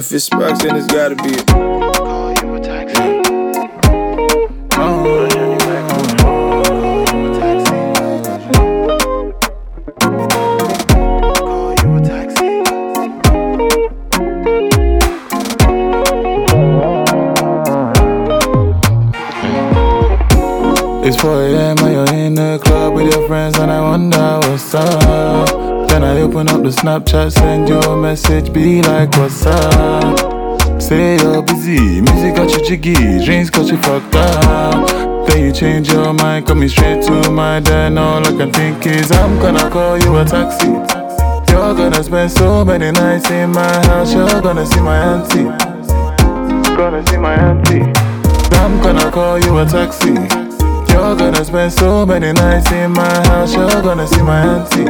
If it's Sparks, then it's gotta be it. Call you a taxi. Call you a taxi. Call you a taxi. It's 4 AM and you're in the club with your friends and I wonder what's up. Then I open up the Snapchat, send you a message, be like what's up. Say you're busy, music got you jiggy, drinks got you fucked up. Then you change your mind, coming straight to my den. All I can think is I'm gonna call you a taxi. You're gonna spend so many nights in my house, you're gonna see my auntie. Gonna see my auntie. I'm gonna call you a taxi. You're gonna spend so many nights in my house, you're gonna see my auntie.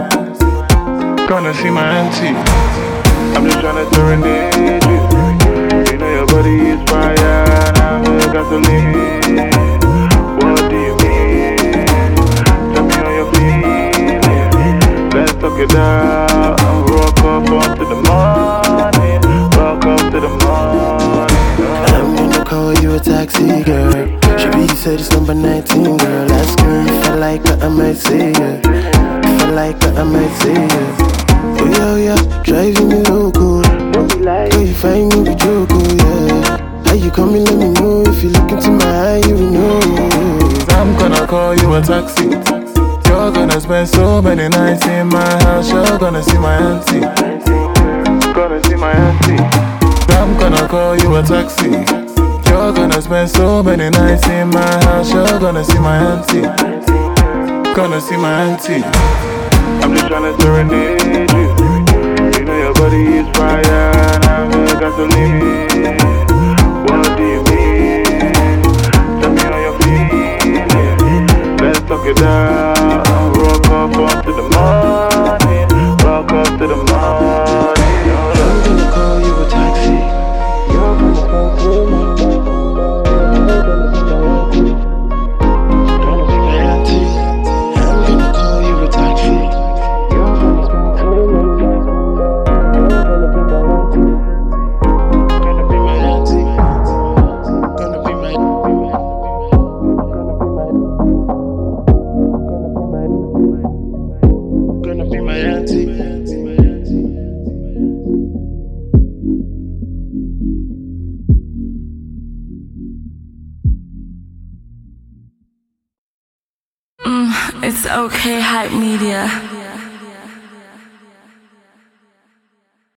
Gonna see my auntie. I'm just tryna serenade you. You know your body is fire, and I'm the gasoline. What do you mean? Tell me how you're feeling. Let's talk it out and rock up to the morning. Rock up to the morning. I'm gonna call you a taxi, girl. She said it's number 19, girl. Ask her if I like her, I might say yeah. If I like her, I might say yeah. Oh yeah, driving me loco. Girl, you find me with joke, oh yeah. How you coming, let me know. If you look into my eye, you will know. I'm gonna call you a taxi. You're gonna spend so many nights in my house, you're gonna see my auntie. Gonna see my auntie. I'm gonna call you a taxi. You're gonna spend so many nights in my house, you're gonna see my auntie. Gonna see my auntie. I'm just tryna serenade you. You know your body is fire, and I'm the gasoline. What do you mean? Tell me how you're feeling. Let's talk it out and rock up to the morning. Rock up to the morning. I'm gonna call you a taxi. You're gonna come through my It's okay, Hype Media.